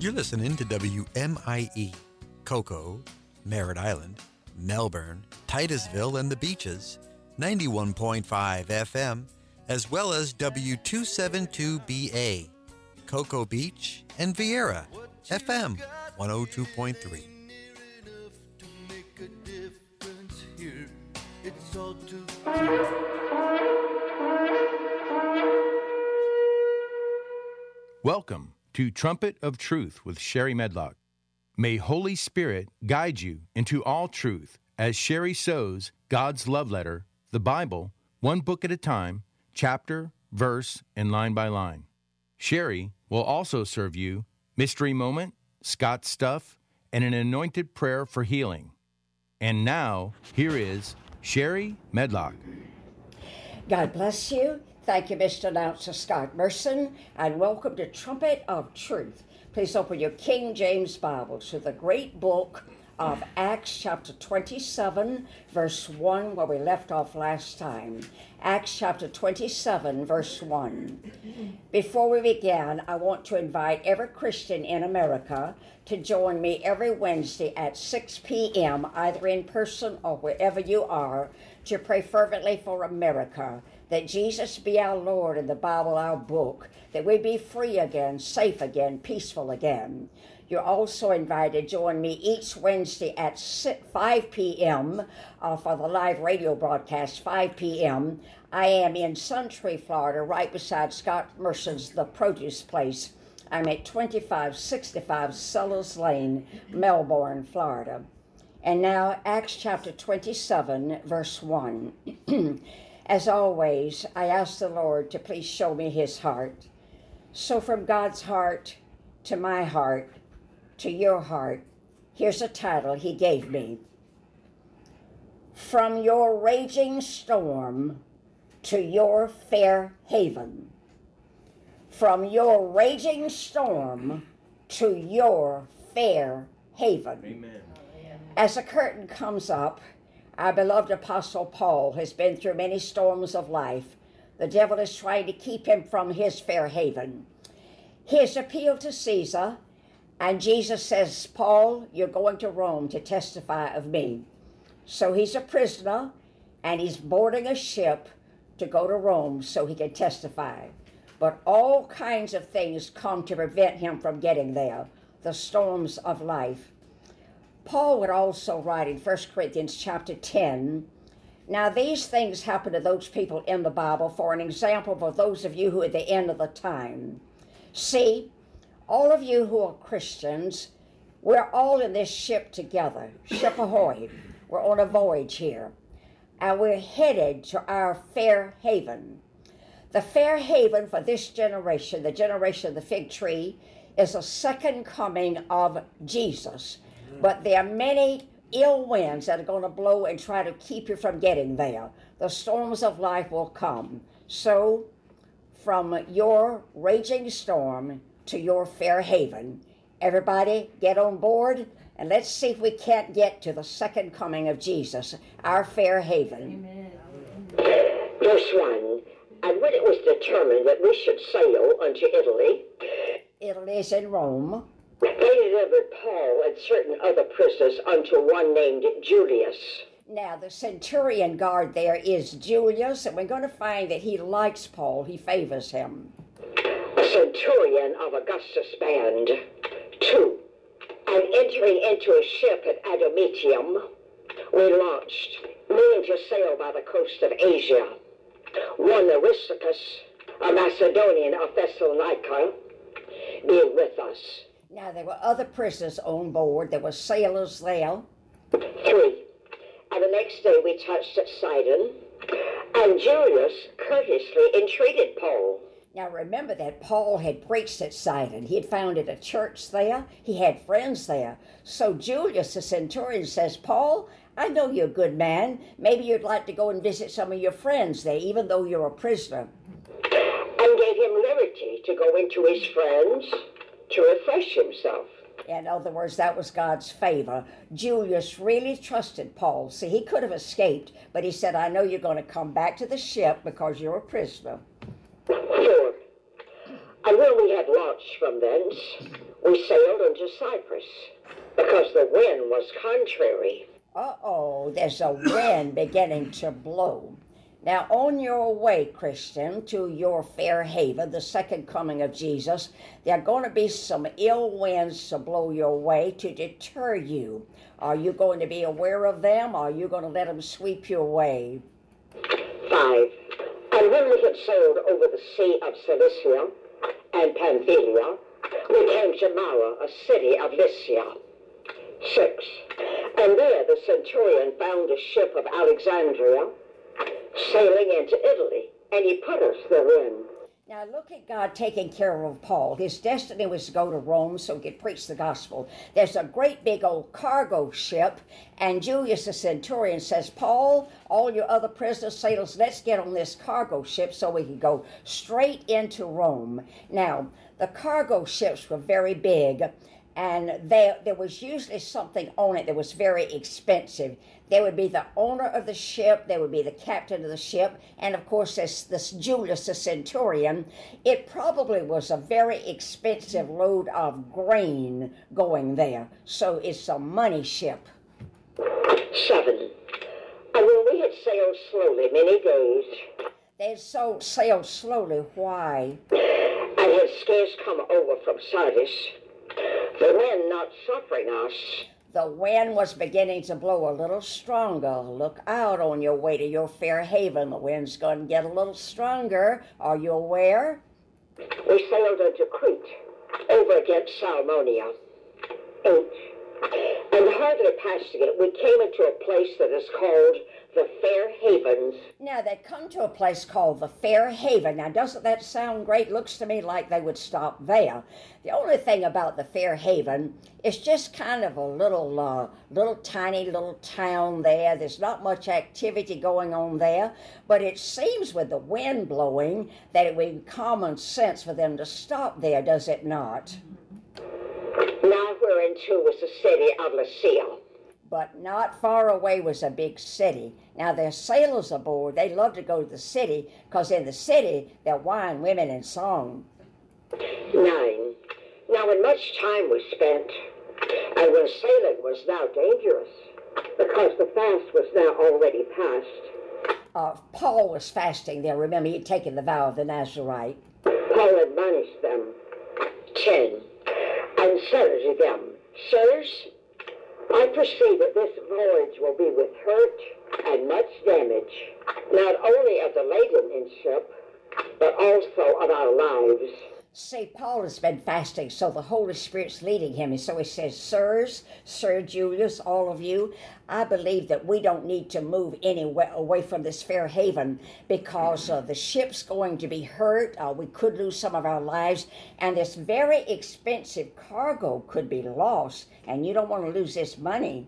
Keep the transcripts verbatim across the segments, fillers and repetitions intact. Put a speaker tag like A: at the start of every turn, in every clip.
A: You're listening to W M I E, Cocoa, Merritt Island, Melbourne, Titusville, and the Beaches, ninety-one point five F M, as well as W two seventy-two B A, Cocoa Beach, and Vieira, F M one oh two point three.
B: Welcome to Trumpet of Truth with Sherry Medlock. May Holy Spirit guide you into all truth as Sherry sows God's love letter, the Bible, one book at a time, chapter, verse, and line by line. Sherry will also serve you Mystery Moment, Scott's Stuff, and an anointed prayer for healing. And now, here is Sherry Medlock.
C: God bless you. Thank you, Mister Announcer Scott Merson, and welcome to Trumpet of Truth. Please open your King James Bibles to the great book of Acts chapter twenty-seven, verse one, where we left off last time. Acts chapter twenty-seven, verse one. Before we begin, I want to invite every Christian in America to join me every Wednesday at six p.m., either in person or wherever you are, to pray fervently for America, that Jesus be our Lord and the Bible our book, that we be free again, safe again, peaceful again. You're also invited to join me each Wednesday at five p.m. Uh, for the live radio broadcast, five p.m. I am in Suntree, Florida, right beside Scott Merson's The Produce Place. I'm at twenty-five sixty-five Sellers Lane, Melbourne, Florida. And now, Acts chapter twenty-seven, verse one. As always, I ask the Lord to please show me his heart. So from God's heart to my heart to your heart, here's a title he gave me. From your raging storm to your fair haven. From your raging storm to your fair haven.
B: Amen.
C: As the curtain comes up, our beloved Apostle Paul has been through many storms of life. The devil is trying to keep him from his fair haven. He has appealed to Caesar, and Jesus says, Paul, you're going to Rome to testify of me. So he's a prisoner, and he's boarding a ship to go to Rome so he can testify. But all kinds of things come to prevent him from getting there, the storms of life. Paul would also write in First Corinthians chapter ten, now these things happen to those people in the Bible for an example for those of you who are at the end of the time. See, all of you who are Christians, we're all in this ship together, ship ahoy. We're on a voyage here, and we're headed to our fair haven. The fair haven for this generation, the generation of the fig tree, is the second coming of Jesus. But there are many ill winds that are going to blow and try to keep you from getting there. The storms of life will come. So, from your raging storm to your fair haven, everybody get on board, and let's see if we can't get to the second coming of Jesus, our fair haven.
D: Amen. Verse one, and when it was determined that we should sail unto Italy,
C: Italy is in Rome.
D: they delivered Paul and certain other prisoners unto one named Julius.
C: Now, the centurion guard there is Julius, and we're going to find that he likes Paul. He favors him.
D: A centurion of Augustus' band. Two, and entering into a ship at Adramyttium, we launched, meaning to sail by the coast of Asia. One Aristarchus, a Macedonian of Thessalonica, being with us.
C: Now, there were other prisoners on board. There were sailors there.
D: Three, and the next day we touched at Sidon, and Julius courteously entreated Paul.
C: Now, remember that Paul had preached at Sidon. He had founded a church there. He had friends there. So Julius, the centurion, says, Paul, I know you're a good man. Maybe you'd like to go and visit some of your friends there, even though you're a prisoner.
D: And gave him liberty to go into his friends to refresh himself.
C: In other words, that was God's favor. Julius really trusted Paul. See, he could have escaped, but he said, I know you're going to come back to the ship because you're a prisoner.
D: Four, and when we had launched from thence, We sailed into Cyprus because the wind was contrary.
C: Uh-oh, there's a wind beginning to blow. Now, on your way, Christian, to your fair haven, the second coming of Jesus, there are going to be some ill winds to blow your way to deter you. Are you going to be aware of them, or are you going to let them sweep your way?
D: Five. And when we had sailed over the sea of Cilicia and Pamphylia, we came to Myra, a city of Lycia. Six. And there the centurion found a ship of Alexandria sailing into Italy, and he put us therein.
C: Now look at God taking care of Paul. His destiny was to go to Rome so he could preach the gospel. There's a great big old cargo ship, and Julius the centurion says, Paul, all your other prisoners, sailors, let's get on this cargo ship so we can go straight into Rome. Now, the cargo ships were very big, and there, there was usually something on it that was very expensive. There would be the owner of the ship, there would be the captain of the ship, and of course this, this Julius the centurion. It probably was a very expensive load of grain going there, so it's a money ship.
D: Seven. And when we had sailed slowly many days,
C: they so sailed slowly, why?
D: And had scarce come over from Sardis, the wind not suffering us.
C: The wind was beginning to blow a little stronger. Look out on your way to your fair haven. The wind's going to get a little stronger. Are you aware?
D: We sailed into Crete, over against Salmonia. Eight. And hardly passing it, we came into a place that is called the Fair Havens.
C: Now, they come to a place called the Fair Haven. Now, doesn't that sound great? Looks to me like they would stop there. The only thing about the Fair Haven is just kind of a little, uh, little tiny little town there. There's not much activity going on there, but it seems with the wind blowing that it would be common sense for them to stop there, does it not?
D: Now we're into was the city of Lycia.
C: But not far away was a big city. Now, there's sailors aboard. They love to go to the city because in the city, there are wine, women, and song.
D: Nine. Now, when much time was spent, and when sailing was now dangerous, because the fast was now already past.
C: Uh, Paul was fasting there. Remember, he'd taken the vow of the Nazarite.
D: Paul admonished them. Ten. And said unto them, Sirs, I perceive that this voyage will be with hurt and much damage, not only of the laden in ship, but also of our lives.
C: See, Paul has been fasting, so the Holy Spirit's leading him. And so he says, Sirs, Sir Julius, all of you, I believe that we don't need to move anywhere away from this fair haven because uh, the ship's going to be hurt. Uh, we could lose some of our lives, and this very expensive cargo could be lost, and you don't want to lose this money.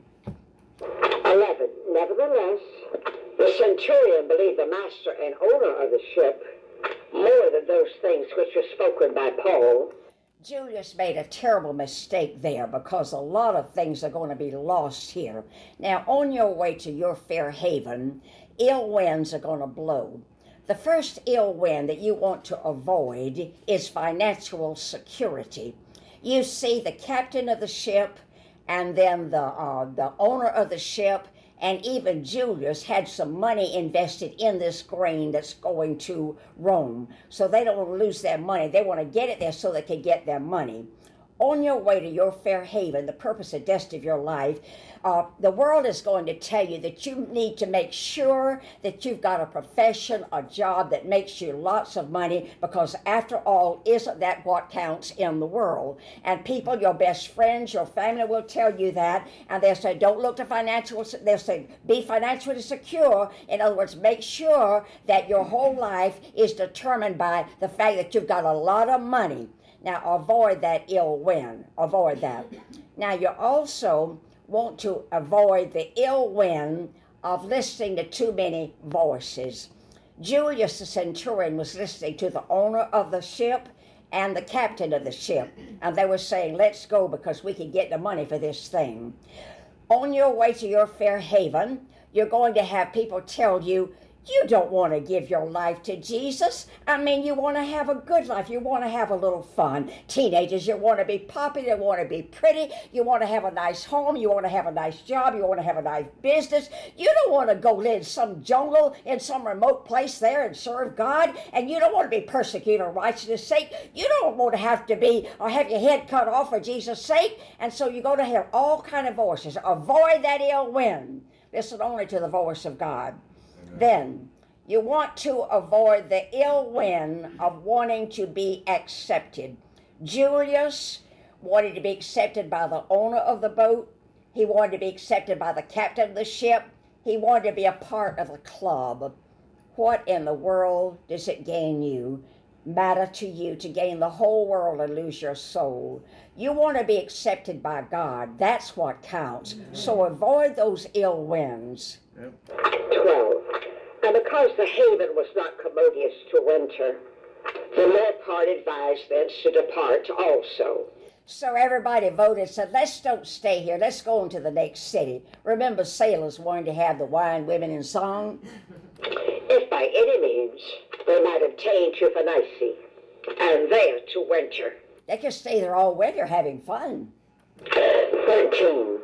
D: Eleven. Nevertheless, the centurion believed the master and owner of the ship more than those things which were spoken by Paul.
C: Julius made a terrible mistake there because a lot of things are going to be lost here. Now, on your way to your fair haven, ill winds are going to blow. The first ill wind that you want to avoid is financial security. You see, the captain of the ship and then the, uh, the owner of the ship and even Julius had some money invested in this grain that's going to Rome. So they don't want to lose their money. They want to get it there so they can get their money. On your way to your fair haven, the purpose and destiny of your life, uh, the world is going to tell you that you need to make sure that you've got a profession, a job that makes you lots of money, because after all, isn't that what counts in the world? And people, your best friends, your family will tell you that, and they'll say, don't look to financial, they'll say, be financially secure. In other words, make sure that your whole life is determined by the fact that you've got a lot of money. Now, avoid that ill wind. Avoid that. Now, you also want to avoid the ill wind of listening to too many voices. Julius the centurion was listening to the owner of the ship and the captain of the ship, and they were saying, let's go because we can get the money for this thing. On your way to your fair haven, you're going to have people tell you, You don't want to give your life to Jesus. I mean, you want to have a good life. You want to have a little fun. Teenagers, you want to be popular. You want to be pretty. You want to have a nice home. You want to have a nice job. You want to have a nice business. You don't want to go live in some jungle in some remote place there and serve God. And you don't want to be persecuted for righteousness' sake. You don't want to have to be or have your head cut off for Jesus' sake. And so you go to hear all kind of voices. Avoid that ill wind. Listen only to the voice of God. Then you want to avoid the ill wind of wanting to be accepted. Julius wanted to be accepted by the owner of the boat. He wanted to be accepted by the captain of the ship. He wanted to be a part of the club. What in the world does it gain you, matter to you, to gain the whole world and lose your soul? You want to be accepted by God. That's what counts. So avoid those ill winds.
D: Yep. twelve. And because the haven was not commodious to winter, the Lord part advised thence to depart also.
C: So everybody voted, said, let's don't stay here. Let's go into the next city. Remember, sailors wanted to have the wine, women, and song?
D: If by any means they might obtain to Phoenicia, and there to winter.
C: They could stay there all winter having fun.
D: thirteen.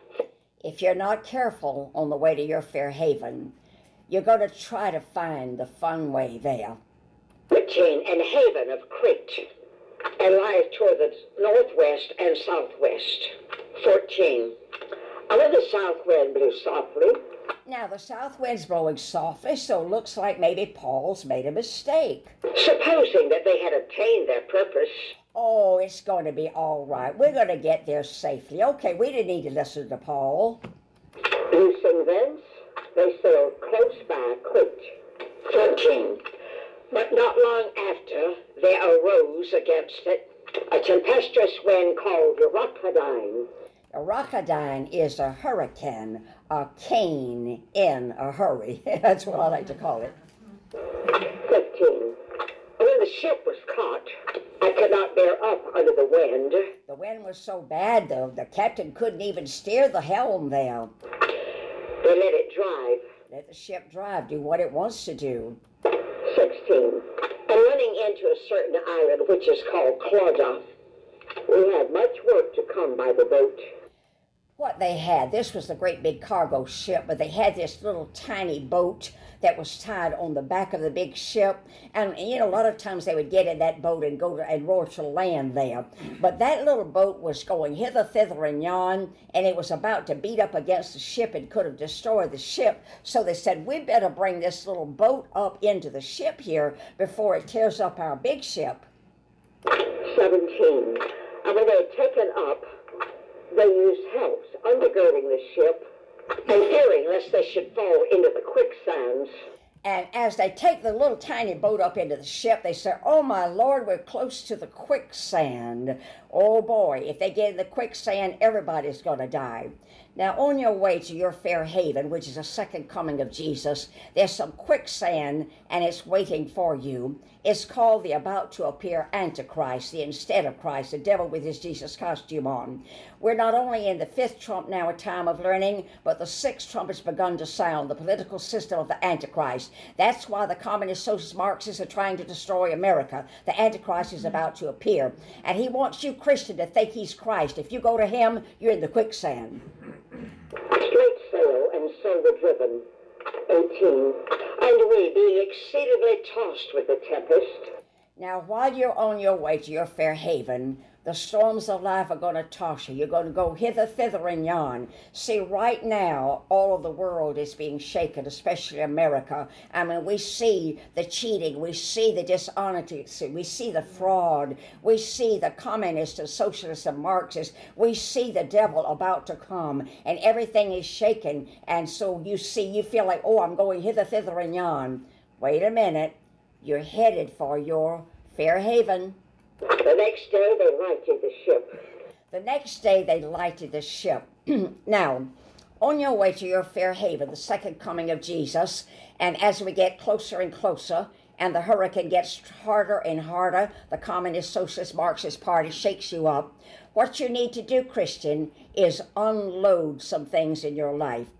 C: If you're not careful on the way to your fair haven, you're going to try to find the fun way there.
D: thirteen. And haven of Crete, and lieth toward the northwest and southwest. fourteen. And when the south wind blew softly.
C: Now the south wind's blowing softly, so it looks like maybe Paul's made a mistake.
D: Supposing that they had obtained their purpose.
C: Oh, it's going to be all right. We're going to get there safely. Okay, we didn't need to listen to Paul.
D: Loosing thence, they sailed close by Crete. thirteen. But not long after, there arose against it a tempestuous wind called Euroclydine.
C: Euroclydine is a hurricane, a cane in a hurry. That's what I like to call it.
D: fifteen. When the ship was caught, I could not bear up under the wind.
C: The wind was so bad, though, the captain couldn't even steer the helm there.
D: They let it drive.
C: Let the ship drive, do what it wants to do.
D: sixteen. And running into a certain island, which is called Clauda, we had much work to come by the boat.
C: What they had, this was the great big cargo ship, but they had this little tiny boat that was tied on the back of the big ship. And, you know, a lot of times they would get in that boat and go to, and roar to land there. But that little boat was going hither, thither, and yon, and it was about to beat up against the ship and could have destroyed the ship. So they said, we better bring this little boat up into the ship here before it tears up our big ship.
D: seventeen. And when they had taken up, they used helps undergirding the ship, and fearing lest they should fall into the quicksands.
C: And as they take the little tiny boat up into the ship, they say, oh my Lord, we're close to the quicksand. Oh boy, if they get in the quicksand, everybody's going to die. Now, on your way to your fair haven, which is the second coming of Jesus, there's some quicksand, and it's waiting for you. It's called the about to appear Antichrist, the instead of Christ, the devil with his Jesus costume on. We're not only in the fifth trump now, a time of learning, but the sixth trump has begun to sound, the political system of the Antichrist. That's why the communist, socialist, Marxists are trying to destroy America. The Antichrist is about to appear, and he wants you, Christian, to think he's Christ. If you go to him, you're in the quicksand.
D: Straight sail, and so were driven. eighteen. And we, being exceedingly tossed with the tempest.
C: Now, while you're on your way to your fair haven, the storms of life are going to toss you. You're going to go hither, thither, and yon. See, right now, all of the world is being shaken, especially America. I mean, we see the cheating. We see the dishonesty. We see the fraud. We see the communists and socialists and Marxists. We see the devil about to come, and everything is shaken. And so you see, you feel like, oh, I'm going hither, thither, and yon. Wait a minute. You're headed for your fair haven.
D: The next day they lighted the ship.
C: The next day they lighted the ship. Now, on your way to your fair haven, the second coming of Jesus, and as we get closer and closer, and the hurricane gets harder and harder, the communist, socialist, Marxist party shakes you up, what you need to do, Christian, is unload some things in your life.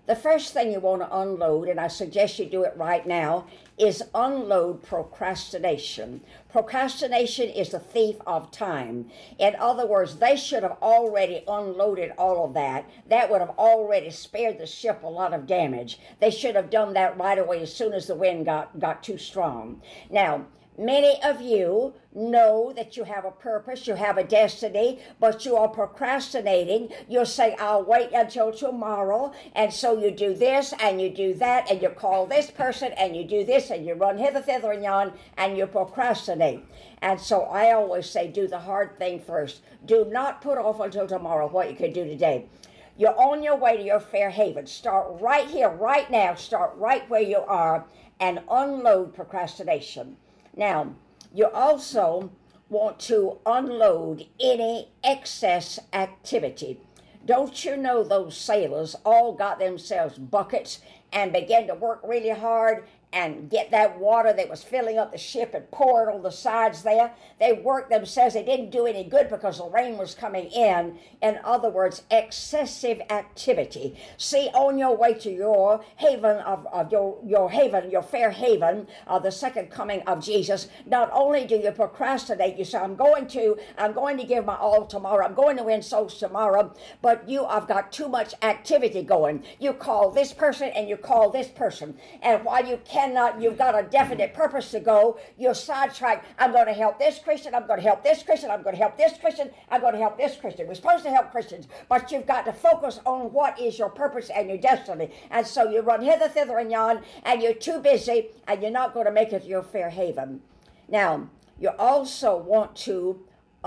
C: The first thing you want to unload, and I suggest you do it right now, is unload procrastination. Procrastination is the thief of time. In other words, they should have already unloaded all of that. That would have already spared the ship a lot of damage. They should have done that right away as soon as the wind got, got too strong. Now, many of you know that you have a purpose, you have a destiny, but you are procrastinating. You'll say, I'll wait until tomorrow, and so you do this, and you do that, and you call this person, and you do this, and you run hither, thither, and yon, and you procrastinate. And so I always say, do the hard thing first. Do not put off until tomorrow what you can do today. You're on your way to your Fair Haven. Start right here, right now. Start right where you are, and unload procrastination. Now, you also want to unload any excess activity. Don't you know those sailors all got themselves buckets and began to work really hard and get that water that was filling up the ship and pour it on the sides there? They worked themselves. They didn't do any good because the rain was coming in. In other words, excessive activity. See, on your way to your haven of, of your, your haven, your Fair Haven, uh, the second coming of Jesus, not only do you procrastinate, you say, I'm going to, I'm going to give my all tomorrow, I'm going to win souls tomorrow, but you have got too much activity going. You call this person and you call this person, and while you can Not, you've got a definite purpose to go, you're sidetracked. I'm going to help this Christian, I'm going to help this Christian, I'm going to help this Christian, I'm going to help this Christian. We're supposed to help Christians, but you've got to focus on what is your purpose and your destiny. And so you run hither, thither, and yon, and you're too busy, and you're not going to make it to your Fair Haven. Now, you also want to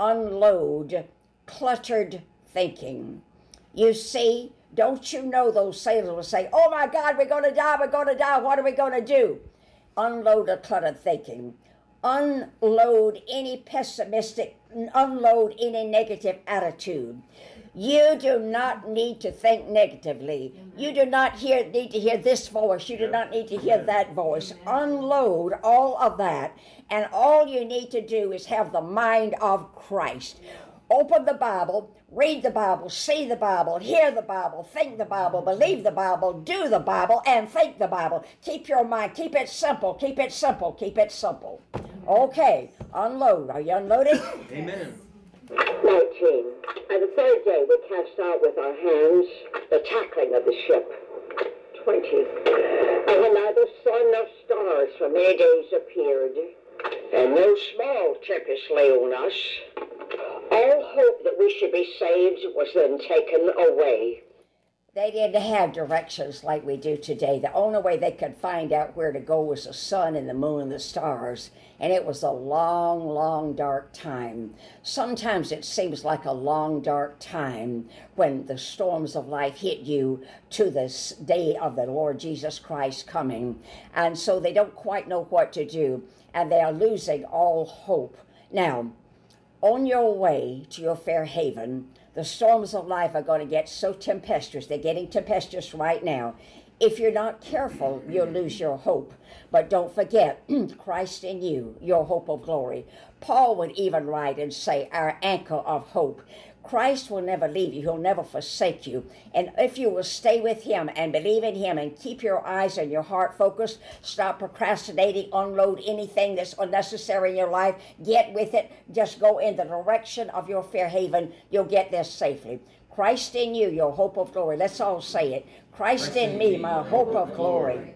C: unload cluttered thinking. You see, don't you know those sailors will say, oh my God, we're going to die, we're going to die, what are we going to do? Unload the cluttered thinking. Unload any pessimistic, unload any negative attitude. You do not need to think negatively. You do not hear, need to hear this voice. You do not need to hear that voice. Unload all of that, and all you need to do is have the mind of Christ. Open the Bible, read the Bible, see the Bible, hear the Bible, think the Bible, believe the Bible, do the Bible, and think the Bible. Keep your mind, keep it simple, keep it simple, keep it simple. Okay, unload. Are you unloaded? Amen.
D: nineteen. And the third day we cast out with our hands the tackling of the ship. twenty. And when neither sun nor stars for many days appeared, and no small tempest lay on us, all hope that we should be saved was then taken away.
C: They didn't have directions like we do today. The only way they could find out where to go was the sun and the moon and the stars. And it was a long, long, dark time. Sometimes it seems like a long, dark time when the storms of life hit you to this day of the Lord Jesus Christ coming. And so they don't quite know what to do, and they are losing all hope. Now, on your way to your Fair Haven, the storms of life are going to get so tempestuous. They're getting tempestuous right now. If you're not careful, you'll lose your hope. But don't forget, Christ in you, your hope of glory. Paul would even write and say, our anchor of hope. Christ will never leave you. He'll never forsake you. And if you will stay with him and believe in him and keep your eyes and your heart focused, stop procrastinating, unload anything that's unnecessary in your life, get with it, just go in the direction of your Fair Haven, you'll get there safely. Christ in you, your hope of glory. Let's all say it. Christ in me, my hope of glory.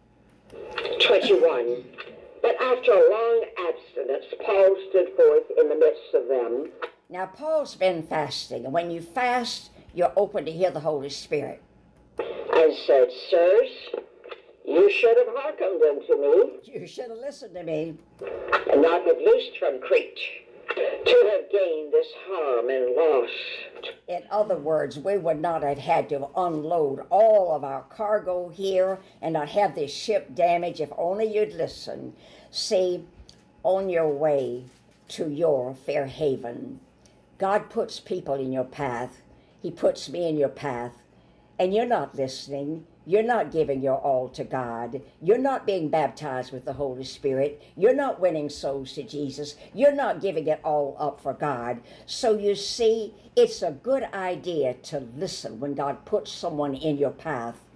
D: twenty-one. But after a long abstinence, Paul stood forth in the midst of them.
C: Now, Paul's been fasting, and when you fast, you're open to hear the Holy Spirit.
D: And said, sirs, you should have hearkened unto me.
C: You should have listened to me.
D: And not have loosed from Crete, to have gained this harm and loss.
C: In other words, we would not have had to unload all of our cargo here and not have this ship damaged if only you'd listen. See, on your way to your Fair Haven, God puts people in your path. He puts me in your path. And you're not listening. You're not giving your all to God. You're not being baptized with the Holy Spirit. You're not winning souls to Jesus. You're not giving it all up for God. So you see, it's a good idea to listen when God puts someone in your path.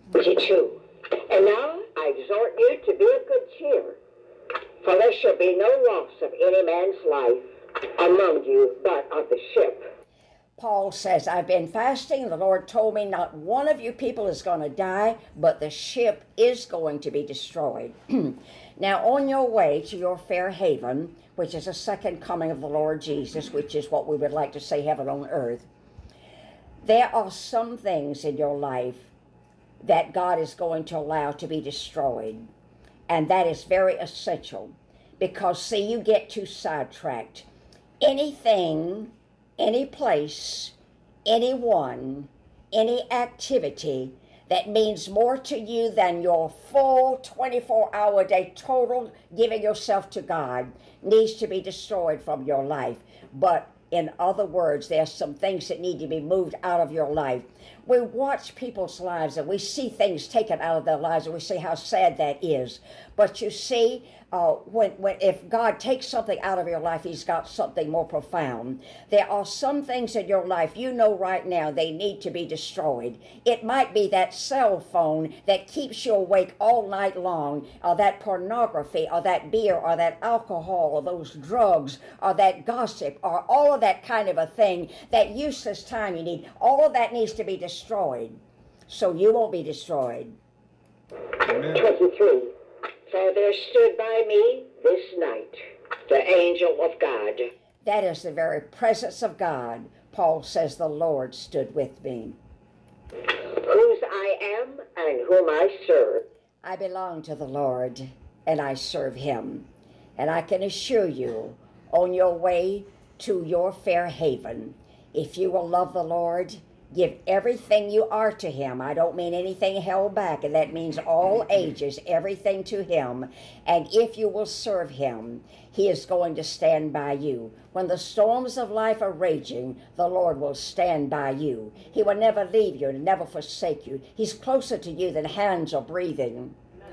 D: twenty-two. And now I exhort you to be of good cheer, for there shall be no loss of any man's life among you, but of the ship.
C: Paul says, I've been fasting. The Lord told me not one of you people is going to die, but the ship is going to be destroyed. Now, on your way to your fair haven, which is a second coming of the Lord Jesus, which is what we would like to say heaven on earth, there are some things in your life that God is going to allow to be destroyed. And that is very essential because, see, you get too sidetracked. Anything, any place, anyone, any activity that means more to you than your full twenty-four hour day total giving yourself to God needs to be destroyed from your life. But in other words, there's some things that need to be moved out of your life. We watch people's lives and we see things taken out of their lives and we see how sad that is. But you see, uh, when, when if God takes something out of your life, he's got something more profound. There are some things in your life you know right now they need to be destroyed. It might be that cell phone that keeps you awake all night long, or that pornography, or that beer, or that alcohol, or those drugs, or that gossip, or all of that kind of a thing, that useless time you need. All of that needs to be destroyed so you won't be destroyed.
D: twenty-three. For there stood by me this night the angel of God.
C: That is the very presence of God. Paul says the Lord stood with me.
D: Whose I am and whom I serve.
C: I belong to the Lord and I serve him. And I can assure you, on your way to your fair haven, if you will love the Lord, give everything you are to him. I don't mean anything held back, and that means all ages, everything to him. And if you will serve him, he is going to stand by you. When the storms of life are raging, the Lord will stand by you. He will never leave you and never forsake you. He's closer to you than hands are breathing.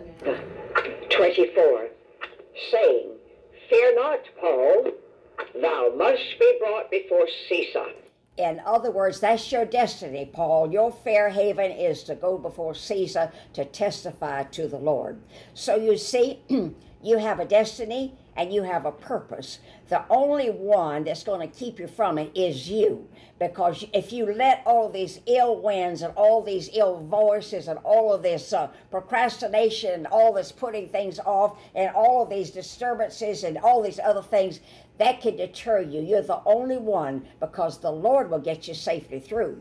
D: twenty-four. Saying, Fear not, Paul, thou must be brought before Caesar.
C: In other words, that's your destiny, Paul. Your fair haven is to go before Caesar to testify to the Lord. So you see, you have a destiny and you have a purpose. The only one that's going to keep you from it is you. Because if you let all these ill winds and all these ill voices and all of this uh, procrastination and all this putting things off and all of these disturbances and all these other things, that can deter you. You're the only one, because the Lord will get you safely through.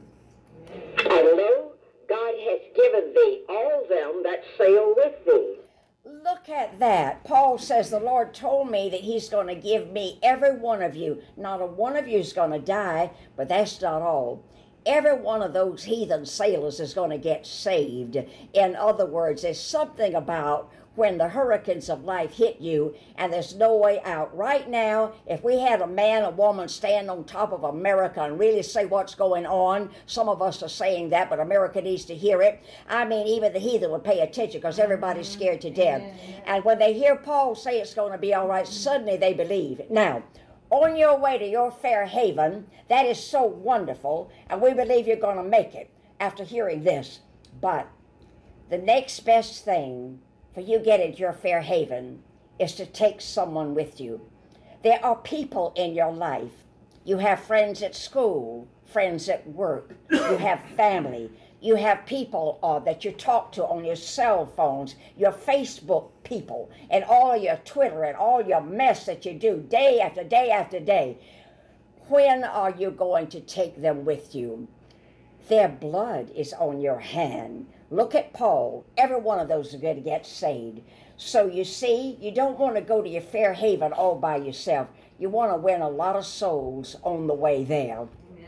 D: And lo, God hath given thee all them that sail with thee.
C: Look at that. Paul says the Lord told me that he's going to give me every one of you. Not a one of you is going to die, but that's not all. Every one of those heathen sailors is going to get saved. In other words, there's something about when the hurricanes of life hit you and there's no way out. Right now, if we had a man or woman stand on top of America and really say what's going on, some of us are saying that, but America needs to hear it. I mean, even the heathen would pay attention because everybody's scared to death. And when they hear Paul say it's going to be all right, suddenly they believe. Now, on your way to your fair haven, that is so wonderful, and we believe you're going to make it after hearing this. But the next best thing for you getting to your fair haven is to take someone with you. There are people in your life. You have friends at school, friends at work, you have family, you have people uh, that you talk to on your cell phones, your Facebook people, and all your Twitter and all your mess that you do day after day after day. When are you going to take them with you? Their blood is on your hand. Look at Paul. Every one of those is going to get saved. So you see, you don't want to go to your fair haven all by yourself. You want to win a lot of souls on the way there.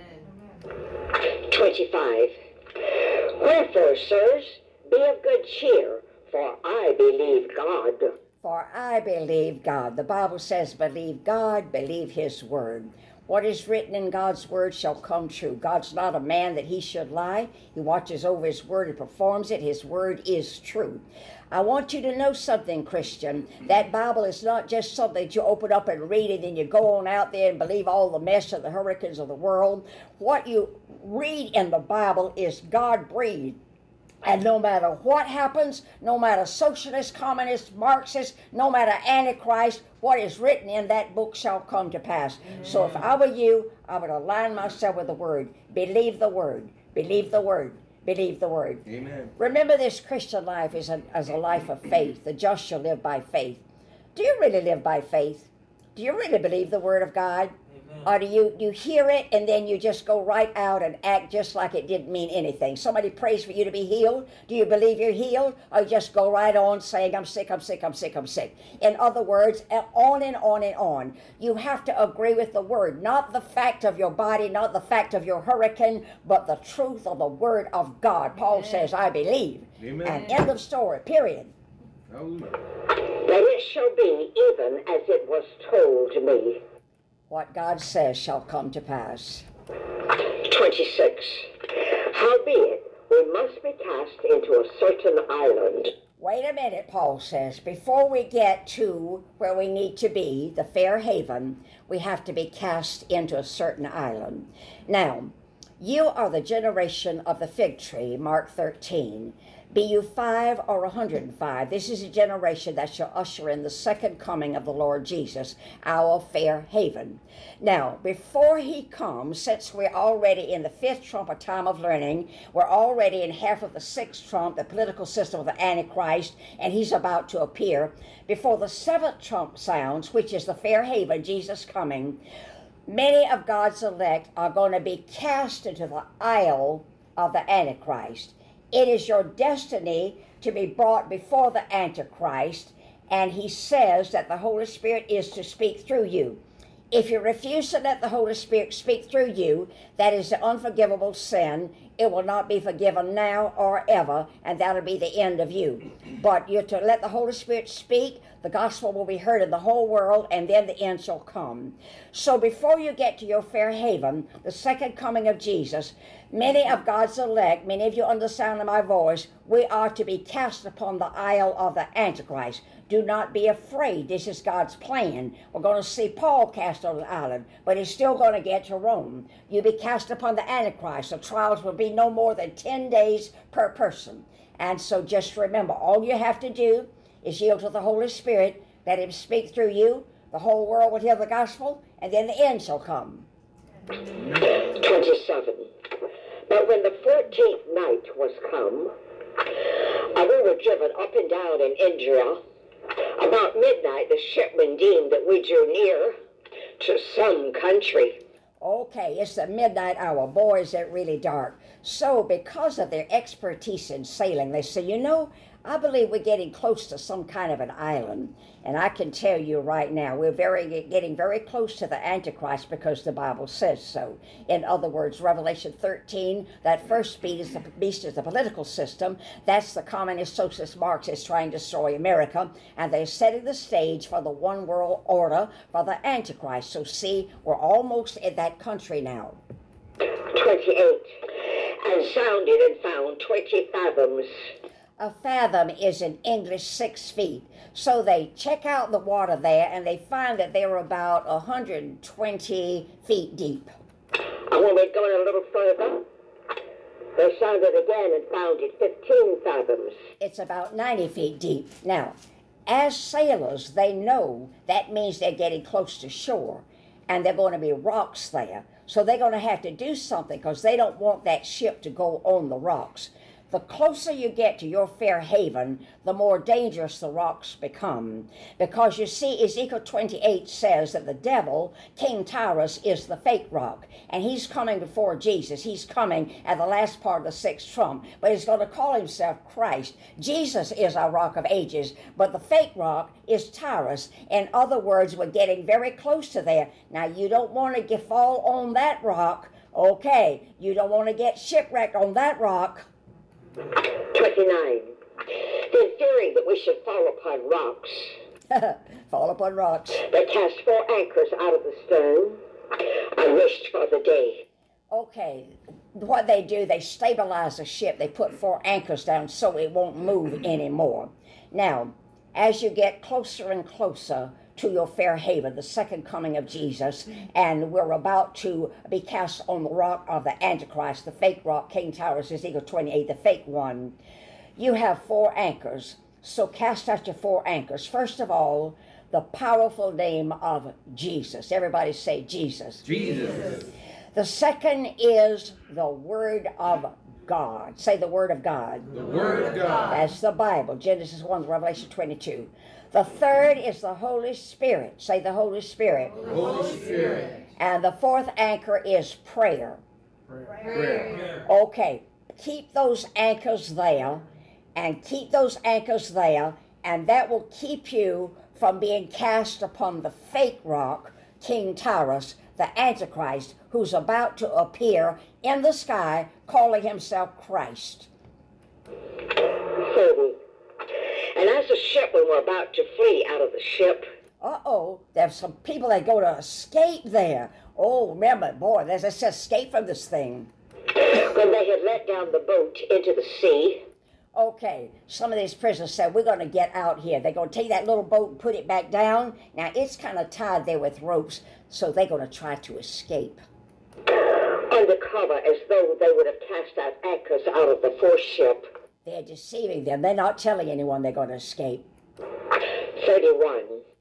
D: twenty-five. Wherefore, sirs, be of good cheer, for I believe God.
C: For I believe God. The Bible says, believe God, believe his word. What is written in God's word shall come true. God's not a man that he should lie. He watches over his word and performs it. His word is true. I want you to know something, Christian. That Bible is not just something that you open up and read and then you go on out there and believe all the mess of the hurricanes of the world. What you read in the Bible is God-breathed. And no matter what happens, no matter socialist, communist, Marxist, no matter Antichrist, what is written in that book shall come to pass. Amen. So if I were you, I would align myself with the Word. Believe the Word. Believe the Word. Believe the Word. Amen. Remember, this Christian life is a, as a life of faith. The just shall live by faith. Do you really live by faith? Do you really believe the Word of God? Or do you, you hear it and then you just go right out and act just like it didn't mean anything? Somebody prays for you to be healed. Do you believe you're healed? Or you just go right on saying, I'm sick, I'm sick, I'm sick, I'm sick. In other words, on and on and on. You have to agree with the Word. Not the fact of your body, not the fact of your hurricane, but the truth of the Word of God. Paul Amen. Says, I believe. Amen. And end of story, period.
D: That it shall be even as it was told me.
C: What God says shall come to pass.
D: twenty-six. Howbeit, we must be cast into a certain island.
C: Wait a minute, Paul says. Before we get to where we need to be, the fair haven, we have to be cast into a certain island. Now, you are the generation of the fig tree, Mark thirteen. Be you five or a hundred and five, this is a generation that shall usher in the second coming of the Lord Jesus, our fair haven. Now, before he comes, since we're already in the fifth trump, a time of learning, we're already in half of the sixth trump, the political system of the Antichrist, and he's about to appear. Before the seventh trump sounds, which is the fair haven, Jesus coming, many of God's elect are going to be cast into the isle of the Antichrist. It is your destiny to be brought before the Antichrist, and he says that the Holy Spirit is to speak through you. If you refuse to let the Holy Spirit speak through you, that is the unforgivable sin. It will not be forgiven now or ever, and that'll be the end of you. But you're to let the Holy Spirit speak. The gospel will be heard in the whole world, and then the end shall come. So before you get to your fair haven, the second coming of Jesus, many of God's elect, many of you under the sound of my voice, we are to be cast upon the isle of the Antichrist. Do not be afraid. This is God's plan. We're going to see Paul cast on the island, but he's still going to get to Rome. You'll be cast upon the Antichrist. The trials will be no more than ten days per person. And so just remember, all you have to do is yield to the Holy Spirit, let him speak through you. The whole world will hear the gospel, and then the end shall come.
D: twenty-seven. But when the fourteenth night was come, uh, we were driven up and down in Indria. About midnight, the shipmen deemed that we drew near to some country.
C: Okay, it's the midnight hour. Boy, is it really dark. So, because of their expertise in sailing, they say, you know, I believe we're getting close to some kind of an island. And I can tell you right now, we're very getting very close to the Antichrist because the Bible says so. In other words, Revelation thirteen, that first beast is the, beast is the political system. That's the communist, socialist, Marxist trying to destroy America. And they're setting the stage for the one world order for the Antichrist. So see, we're almost in that country now.
D: twenty-eight. And sounded and found twenty fathoms.
C: A fathom is in English six feet. So they check out the water there and they find that they're about one hundred twenty feet deep.
D: And when we'd gone a little further, they sounded again and found it fifteen fathoms.
C: It's about ninety feet deep. Now, as sailors, they know that means they're getting close to shore and they're going to be rocks there. So they're going to have to do something because they don't want that ship to go on the rocks. The closer you get to your fair haven, the more dangerous the rocks become. Because you see, Ezekiel twenty-eight says that the devil, King Tyrus, is the fake rock. And he's coming before Jesus. He's coming at the last part of the sixth trump. But he's going to call himself Christ. Jesus is our rock of ages. But the fake rock is Tyrus. In other words, we're getting very close to there. Now, you don't want to get, fall on that rock. Okay, you don't want to get shipwrecked on that rock.
D: twenty-nine. Then fearing that we should fall upon rocks,
C: fall upon rocks,
D: they cast four anchors out of the stern and wished for the day.
C: Okay, what they do, they stabilize the ship. They put four anchors down so it won't move anymore. Now, as you get closer and closer to your fair haven, the second coming of Jesus, and we're about to be cast on the rock of the Antichrist, the fake rock, King Towers, Ezekiel twenty-eight, the fake one. You have four anchors, so cast out your four anchors. First of all, the powerful name of Jesus. Everybody say Jesus.
B: Jesus.
C: The second is the Word of God. Say the Word of God.
B: The Word of God.
C: That's the Bible, Genesis one to Revelation twenty-two. The third is the Holy Spirit. Say the Holy Spirit.
B: Holy Spirit.
C: And the fourth anchor is prayer.
B: Prayer.
C: Okay, keep those anchors there, and keep those anchors there, and that will keep you from being cast upon the fake rock, King Tyrus, the Antichrist, who's about to appear in the sky calling himself Christ.
D: thirty. And as a ship, when we're about to flee out of the ship,
C: Uh-oh, there's some people that go to escape there. Oh, remember, boy, there's a says escape from this thing.
D: when they had let down the boat into the sea,
C: Okay, some of these prisoners said, we're going to get out here. They're going to take that little boat and put it back down. Now, it's kind of tied there with ropes, so they're going to try to escape.
D: under cover, as though they would have cast out anchors out of the fourth ship.
C: They're deceiving them. They're not telling anyone they're going to escape.
D: thirty-one.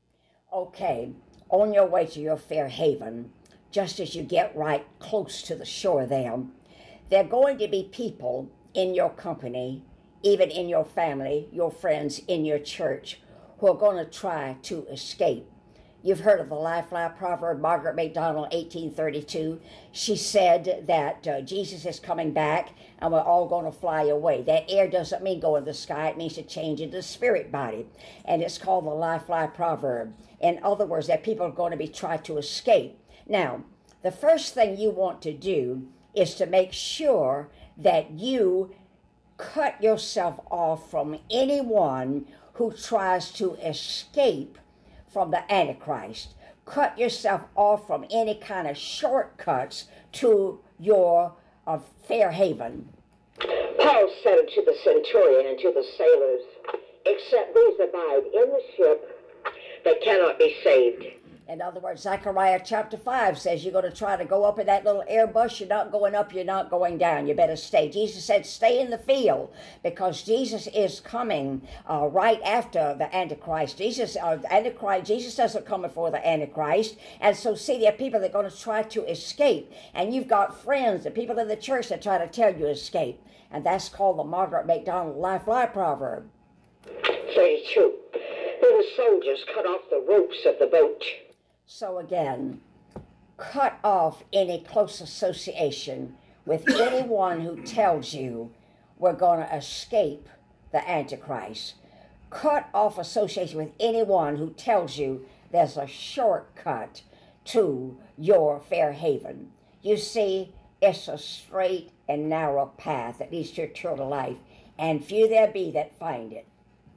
C: Okay, on your way to your fair haven, just as you get right close to the shore there, there are going to be people in your company, even in your family, your friends, in your church, who are going to try to escape. You've heard of the lifeline proverb, Margaret MacDonald, eighteen thirty-two. She said that uh, Jesus is coming back and we're all going to fly away. That air doesn't mean go in the sky. It means to change into the spirit body. And it's called the lifeline proverb. In other words, that people are going to be trying to escape. Now, the first thing you want to do is to make sure that you cut yourself off from anyone who tries to escape from the Antichrist. Cut yourself off from any kind of shortcuts to your uh, fair haven.
D: Paul said unto the centurion and to the sailors, except these abide in the ship, they cannot be saved.
C: In other words, Zechariah chapter five says you're going to try to go up in that little airbus. You're not going up, you're not going down. You better stay. Jesus said stay in the field because Jesus is coming uh, right after the Antichrist. Jesus, uh, Antichrist, Jesus doesn't come before the Antichrist. And so, see, there are people that are going to try to escape. And you've got friends and people in the church that try to tell you to escape. And that's called the Margaret MacDonald lifeline proverb.
D: thirty-two. Then the soldiers cut off the ropes of the boat.
C: So again, cut off any close association with anyone who tells you we're going to escape the Antichrist. Cut off association with anyone who tells you there's a shortcut to your fair haven. You see, it's a straight and narrow path that leads to eternal life, and few there be that find it.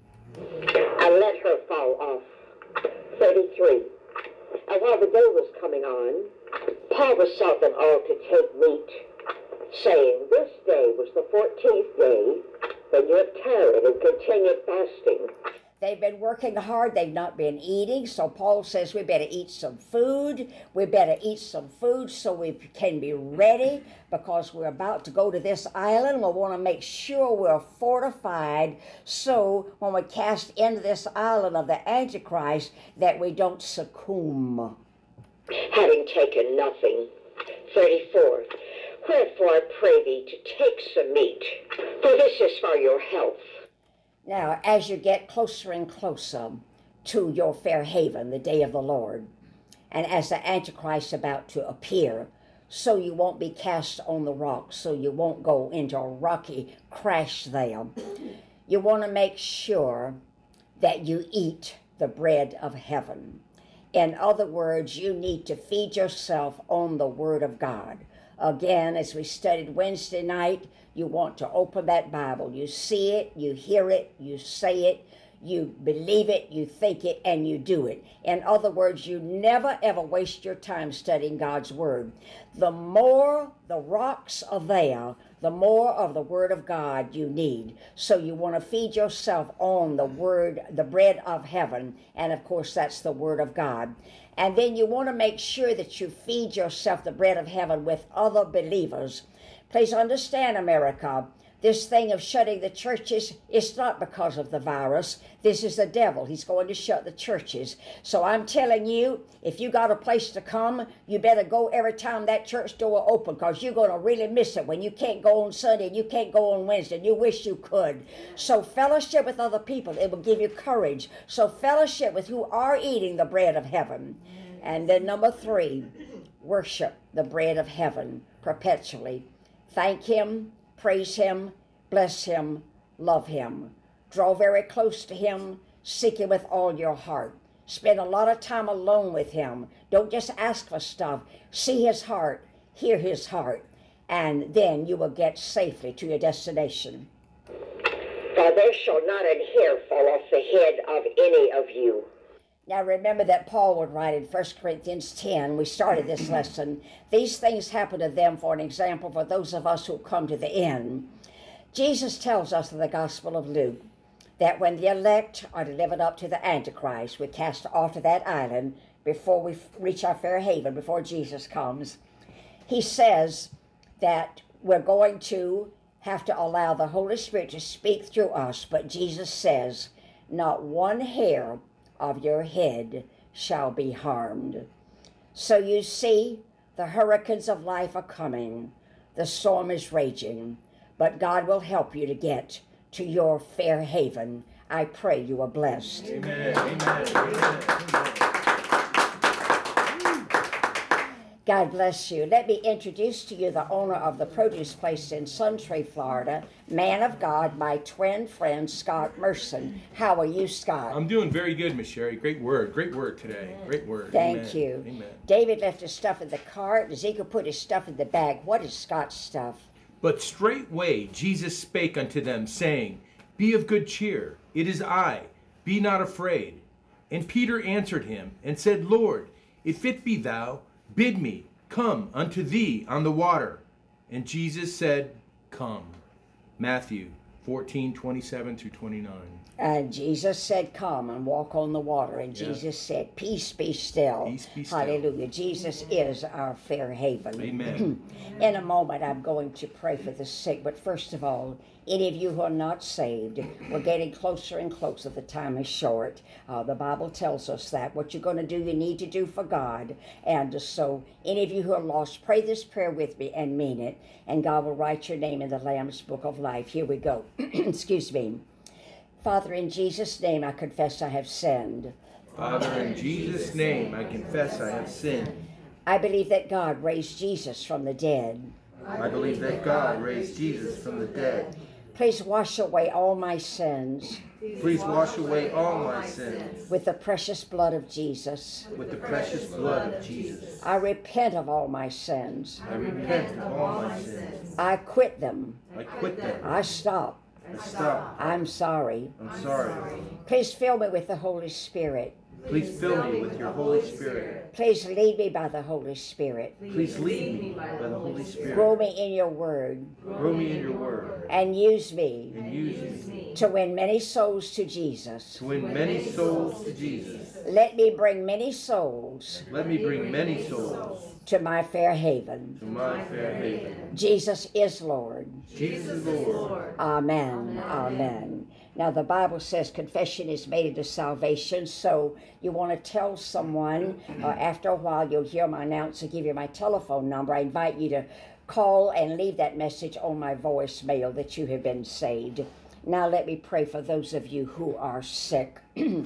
D: I let her fall off. thirty-three. And while the day was coming on, Paul besought them all to take meat, saying, this day was the fourteenth day, when you have tarried and continued fasting.
C: They've been working hard. They've not been eating. So Paul says we better eat some food. We better eat some food so we can be ready because we're about to go to this island. We want to make sure we're fortified so when we cast into this island of the Antichrist that we don't succumb.
D: Having taken nothing. thirty-four. Wherefore I pray thee to take some meat, for this is for your health.
C: Now, as you get closer and closer to your fair haven, the day of the Lord, and as the Antichrist is about to appear, so you won't be cast on the rocks, so you won't go into a rocky crash there, you want to make sure that you eat the bread of heaven. In other words, you need to feed yourself on the Word of God. Again, as we studied Wednesday night, you want to open that Bible. You see it, you hear it, you say it, you believe it, you think it, and you do it. In other words, you never ever waste your time studying God's Word. The more the rocks are there, the more of the Word of God you need. So you want to feed yourself on the Word, the bread of heaven, and of course that's the Word of God. And then you want to make sure that you feed yourself the bread of heaven with other believers. Please understand, America, this thing of shutting the churches, it's not because of the virus. This is the devil. He's going to shut the churches. So I'm telling you, if you got a place to come, you better go every time that church door open, because you're going to really miss it when you can't go on Sunday and you can't go on Wednesday and you wish you could. So fellowship with other people. It will give you courage. So fellowship with who are eating the bread of heaven. And then number three, worship the bread of heaven perpetually. Thank him. Praise him, bless him, love him. Draw very close to him, seek him with all your heart. Spend a lot of time alone with him. Don't just ask for stuff. See his heart, hear his heart, and then you will get safely to your destination.
D: For there shall not an hair fall off the head of any of you.
C: Now remember that Paul would write in First Corinthians ten, we started this lesson, these things happen to them for an example for those of us who come to the end. Jesus tells us in the Gospel of Luke that when the elect are delivered up to the Antichrist, we cast off to that island before we reach our fair haven, before Jesus comes. He says that we're going to have to allow the Holy Spirit to speak through us, but Jesus says, not one hair of your head shall be harmed. So you see, the hurricanes of life are coming. The storm is raging, but God will help you to get to your fair haven. I pray you are blessed.
B: Amen. Amen. Amen.
C: God bless you. Let me introduce to you the owner of the produce place in Suntree, Florida, man of God, my twin friend, Scott Merson. How are you, Scott?
B: I'm doing very good, Miss Sherry. Great word. Great word today. Great word.
C: Thank
B: Amen.
C: you.
B: Amen.
C: David left his stuff in the cart. Ezekiel put his stuff in the bag. What is Scott's stuff?
B: But straightway Jesus spake unto them, saying, Be of good cheer. It is I. Be not afraid. And Peter answered him, and said, Lord, if it be thou, bid me come unto thee on the water. And Jesus said, Come. Matthew fourteen, twenty-seven through twenty-nine.
C: And Jesus said, come and walk on the water. And
B: Yeah.
C: Jesus said, peace be still.
B: Peace be still.
C: Hallelujah. Jesus is our fair haven.
B: Amen.
C: In a moment, I'm going to pray for the sick. But first of all, any of you who are not saved, we're getting closer and closer. The time is short. Uh, the Bible tells us that. What you're going to do, you need to do for God. And so any of you who are lost, pray this prayer with me and mean it. And God will write your name in the Lamb's Book of Life. Here we go. Excuse me. Father, in Jesus' name, I confess I have sinned.
B: Father, in Jesus' name, I confess I have sinned.
C: I believe that God raised Jesus from the dead.
B: I believe that God raised Jesus from the dead.
C: Please wash away all my sins
B: Please wash away all my sins
C: with the precious blood of Jesus.
B: with the precious blood of Jesus.
C: I repent of all my sins.
B: I repent of all my sins.
C: I quit them.
B: I quit them.
C: I stop.
B: I stop.
C: I'm sorry.
B: I'm sorry.
C: Please fill me with the Holy Spirit.
B: Please fill me with your Holy Spirit.
C: Please lead me by the Holy Spirit.
B: Please lead me by the Holy
C: Grow
B: Spirit.
C: me in your word
B: Grow me in your word
C: and use me
B: and use me
C: to win many souls to Jesus.
B: to win many souls to Jesus.
C: Let me bring many souls
B: Let me bring many souls
C: to my fair haven.
B: to my fair haven.
C: Jesus is Lord.
B: Jesus is Lord.
C: Amen. Amen. Now the Bible says confession is made into salvation, so you want to tell someone, uh, after a while you'll hear my announcer give you my telephone number. I invite you to call and leave that message on my voicemail that you have been saved. Now let me pray for those of you who are sick.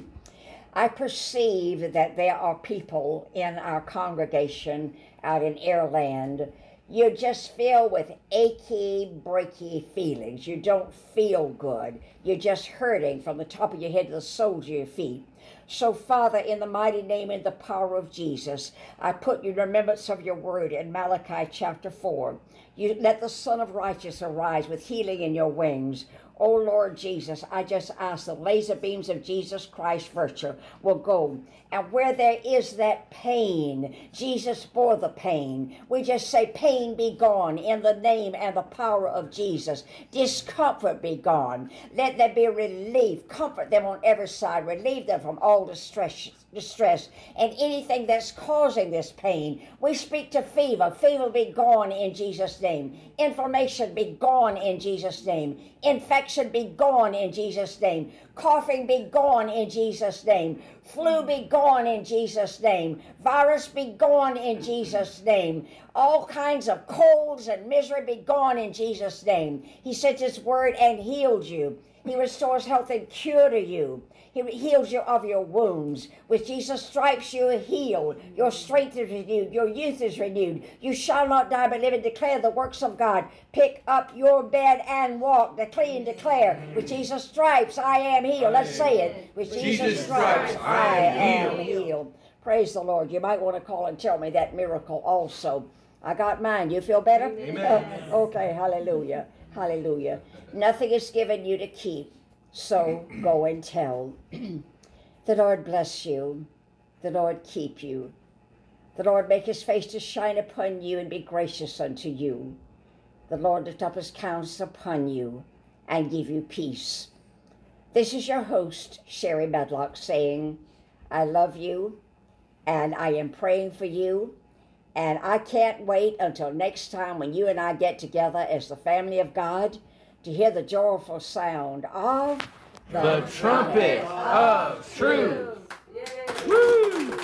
C: I perceive that there are people in our congregation out in Airland. You're just filled with achy, breaky feelings. You don't feel good. You're just hurting from the top of your head to the soles of your feet. So, Father, in the mighty name and the power of Jesus, I put you in remembrance of your word in Malachi chapter four. You let the Son of Righteousness arise with healing in your wings. Oh Lord Jesus, I just ask the laser beams of Jesus Christ virtue will go. And where there is that pain, Jesus bore the pain. We just say, pain be gone in the name and the power of Jesus. Discomfort be gone. Let there be relief. Comfort them on every side. Relieve them from all distress, distress and anything that's causing this pain. We speak to fever. Fever be gone in Jesus' name. Inflammation be gone in Jesus' name. Infection be gone in Jesus' name. Coughing be gone in Jesus' name. Flu be gone in Jesus' name. Virus be gone in Jesus' name. All kinds of colds and misery be gone in Jesus' name. He sent his word and healed you. He restores health and cure to you. He heals you of your wounds. With Jesus' stripes you are healed. Your strength is renewed. Your youth is renewed. You shall not die but live and declare the works of God. Pick up your bed and walk. Declare and declare. With Jesus' stripes I am healed. Let's say it. With Jesus', Jesus stripes I am healed. healed. Praise the Lord. You might want to call and tell me that miracle also. I got mine. You feel better? Amen. Okay, hallelujah. Hallelujah. Nothing is given you to keep. So go and tell. The Lord bless you. The Lord keep you. The Lord make his face to shine upon you and be gracious unto you. The Lord lift up his countenance upon you and give you peace. This is your host, Sherry Medlock, saying, I love you and I am praying for you. And I can't wait until next time when you and I get together as the family of God to hear the joyful sound of
B: the, the trumpet of truth. Woo!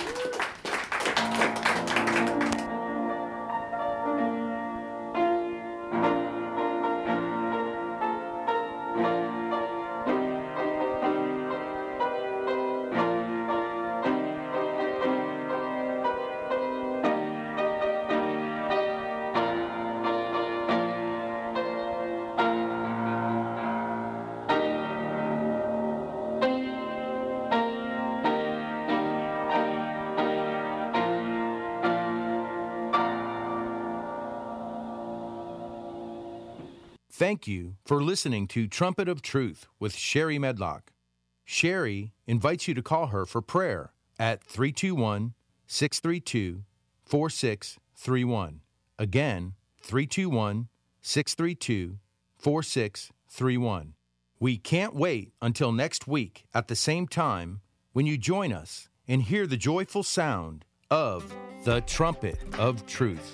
B: Thank you for listening to Trumpet of Truth with Sherry Medlock. Sherry invites you to call her for prayer at three two one, six three two, four six three one. Again, three two one, six three two, four six three one. We can't wait until next week at the same time when you join us and hear the joyful sound of the Trumpet of Truth.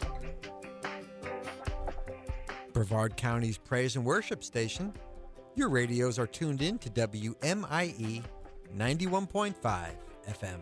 A: Brevard County's praise and worship station. Your radios are tuned in to W M I E ninety-one point five F M.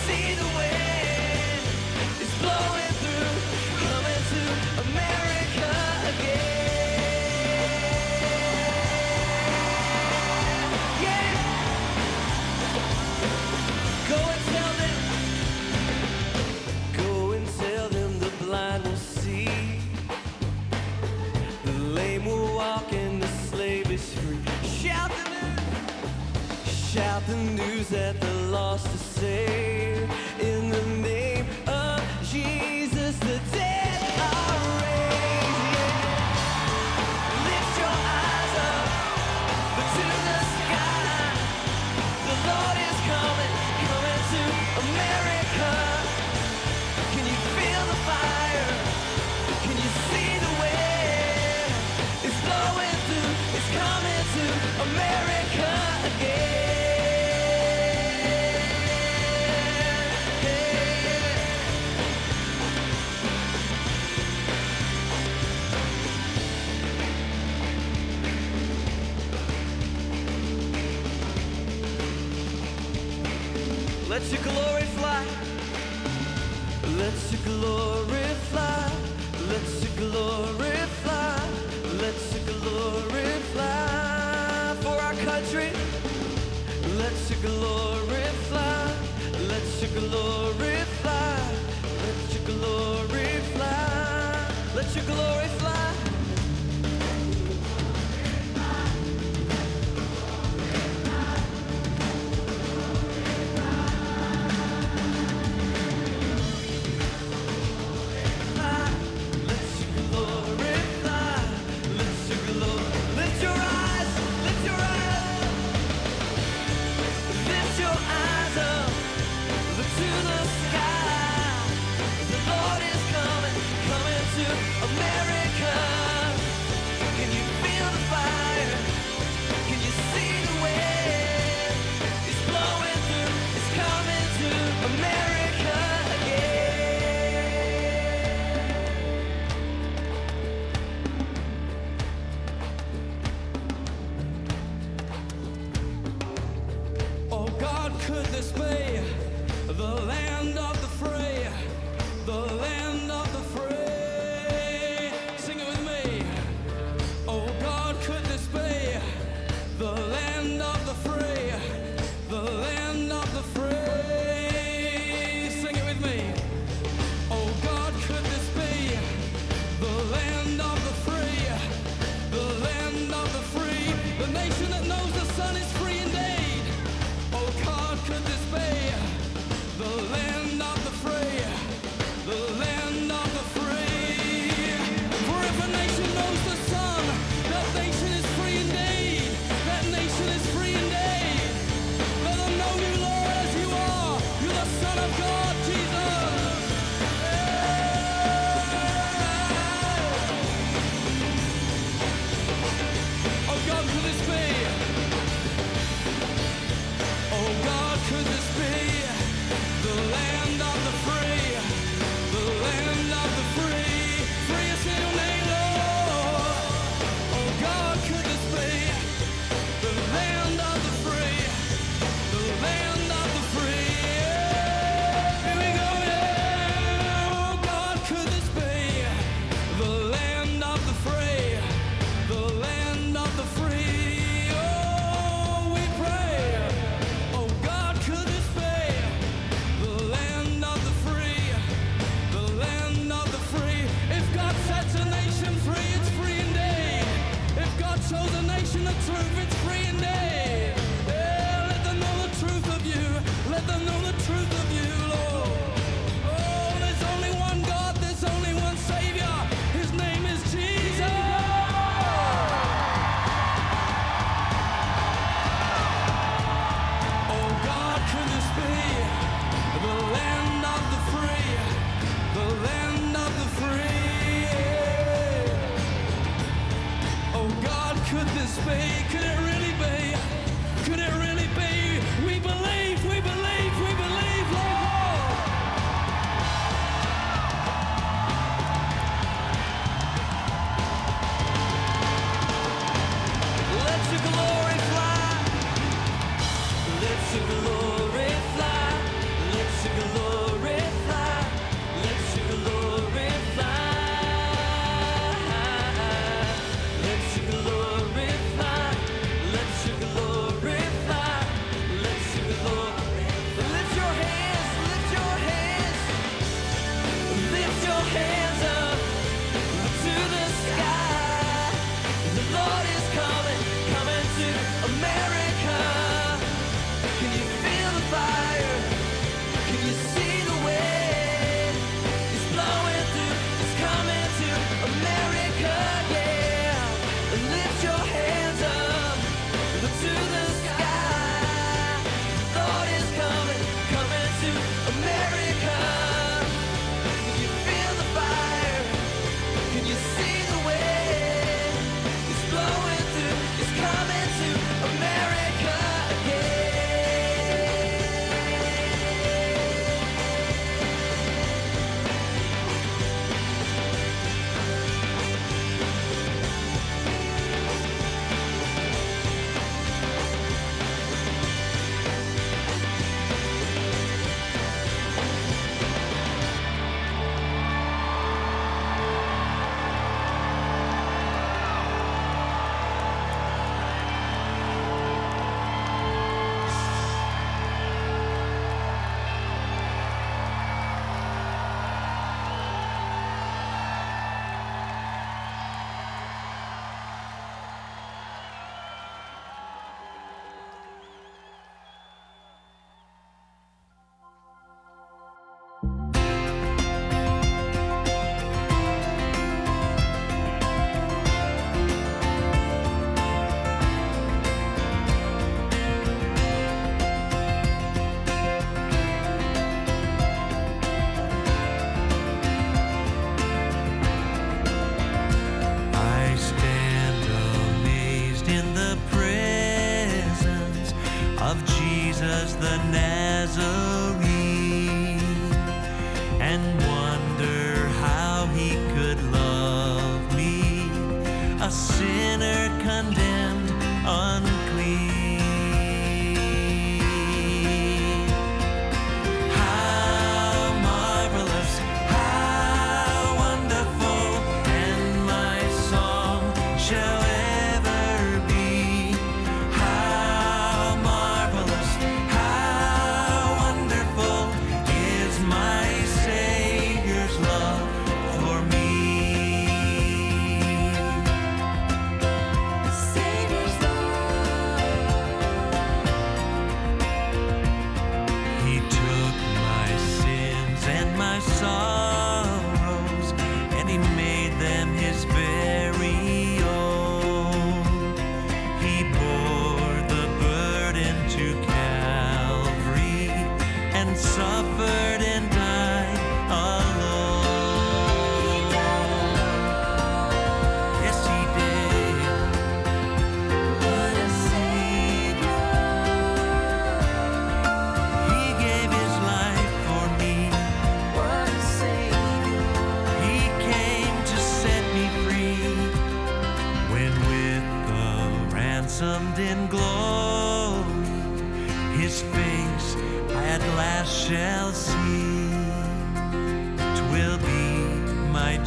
E: see the wind is blowing through, coming to America again. Yeah. Go and tell them, go and tell them the blind will see, the lame will walk and the slave is free. Shout the news, shout the news that the lost are saved. In the name of Jesus, the dead are raised. Yeah. Lift your eyes up to the sky. The Lord is coming, coming to America. Can you feel the fire? Can you see the wind? It's blowing through, it's coming to America again. Let your glory fly. Let your glory fly. Let your glory fly. Let your glory fly for our country. Let your glory fly. Let your glory fly. Let your glory fly. Let your glory fly. The land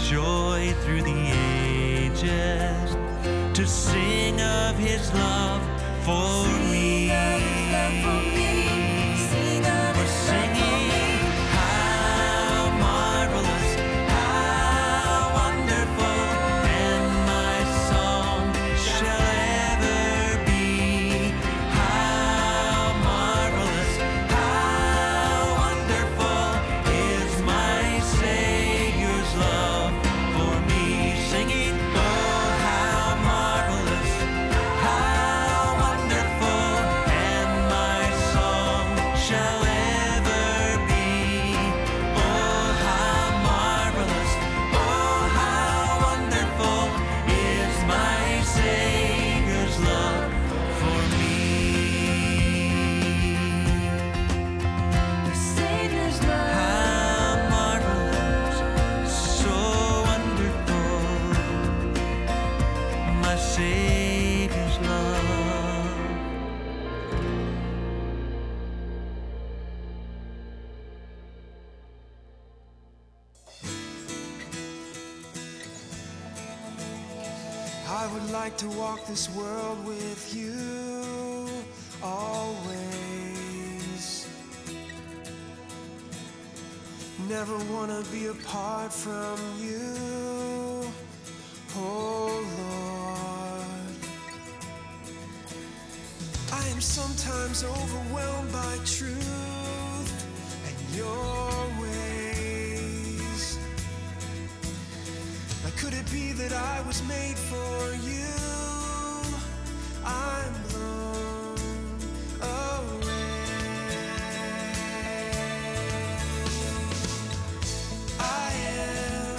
E: joy through the ages, to sing of his love for me. We're singing, how marvelous, how wonderful, and my song shall ever be. How marvelous, how wonderful is my Savior's love for me. Singing, oh, how marvelous, how wonderful, and my song shall ever be. Oh, how marvelous, oh, how wonderful is my Savior's love for me. The Savior's love, how marvelous, so wonderful, my Savior's love.
F: I would like to walk this world with you always. Never wanna be apart from you, oh Lord. I am sometimes overwhelmed by truth and your ways. Now could it be that I was made for you? I'm blown away. I am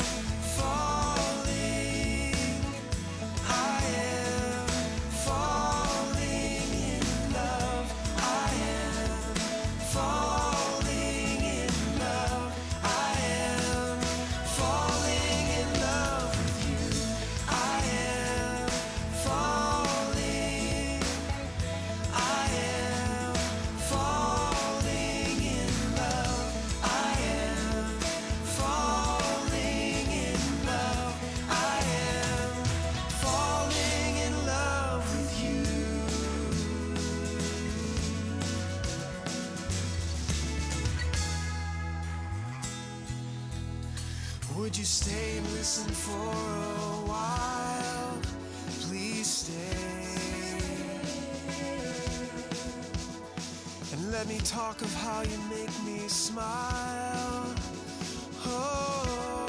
F: falling. I am falling in love. I am falling in love. I am falling in love with you. I am falling. I am falling in love. I am falling in love. I am falling in love with you. Would you stay and listen for a while? Please stay. And let me talk of how you make me smile. Oh,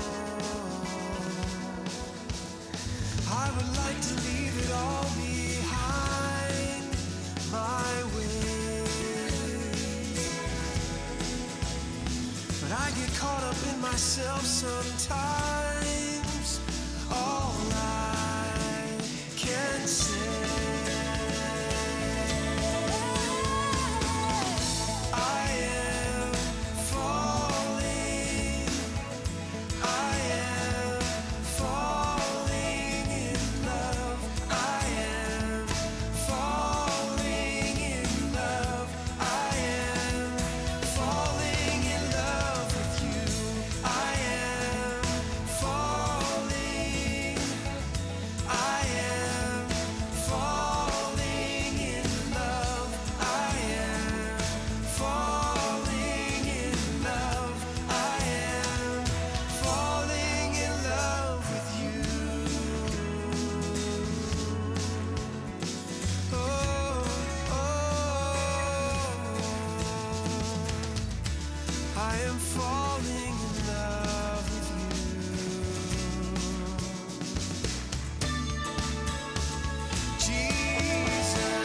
F: I would like to leave it all behind my ways. But I get caught up in myself sometimes. All I can say, I am falling. I am falling in love. I am falling in love. I am falling in love with you. I am falling. I am falling in love. I am falling in love. I am falling in love with you. Oh, oh, I am falling in love with you. Jesus.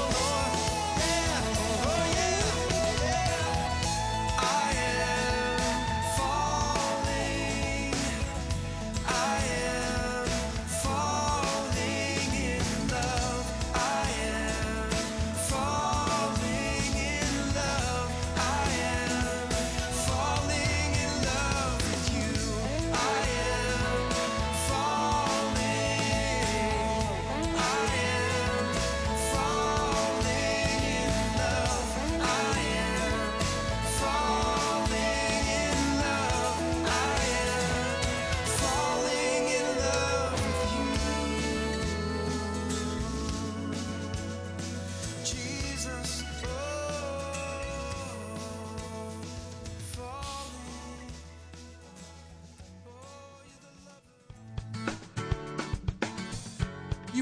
F: I am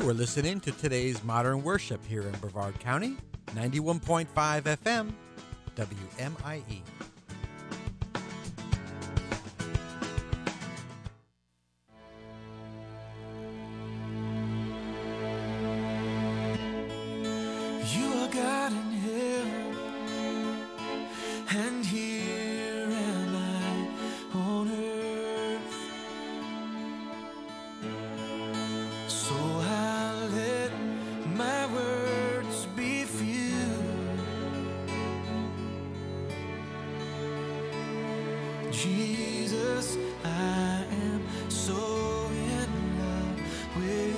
A: We're listening to today's Modern Worship here in Brevard County, ninety-one point five F M, W M I E.
F: You are God in heaven, and here am I on earth. So I'll let my words be few. Jesus, I am so in love with